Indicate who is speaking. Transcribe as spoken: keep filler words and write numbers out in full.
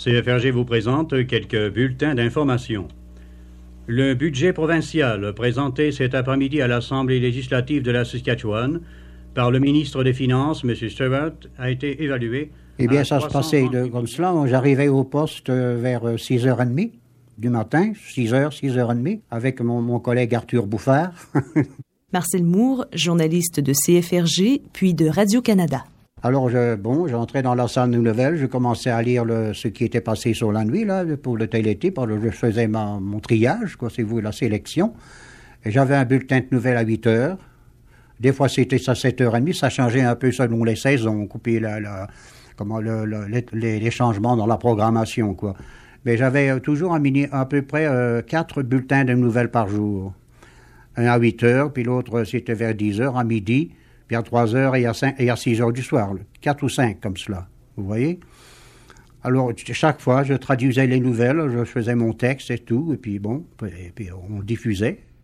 Speaker 1: C F R G vous présente quelques bulletins d'information. Le budget provincial présenté cet après-midi à l'Assemblée législative de la Saskatchewan par le ministre des Finances, M. Stewart, a été évalué.
Speaker 2: Eh bien, ça se passait de, comme cela. J'arrivais au poste vers six heures trente du matin, six heures, six heures trente, avec mon, mon collègue Arthur Bouffard.
Speaker 3: Marcel Moore, journaliste de C F R G, puis de Radio-Canada.
Speaker 2: Alors, je, bon, j'entrais dans la salle de nouvelles, je commençais à lire le, ce qui était passé sur la nuit, là, pour le télété, je faisais ma, mon triage, quoi, c'est vous, la sélection. Et j'avais un bulletin de nouvelles à huit heures. Des fois, c'était à sept heures trente, ça changeait un peu selon les saisons, couper la, la, comment, le, le, les, les changements dans la programmation, quoi. Mais j'avais toujours à, mini, à peu près euh, quatre bulletins de nouvelles par jour. Un à huit heures, puis l'autre, c'était vers dix heures, à midi, puis à trois heures et à, cinq, et à six heures du soir. Quatre ou cinq, comme cela. Vous voyez? Alors, chaque fois, je traduisais les nouvelles, je faisais mon texte et tout, et puis bon, et puis on diffusait.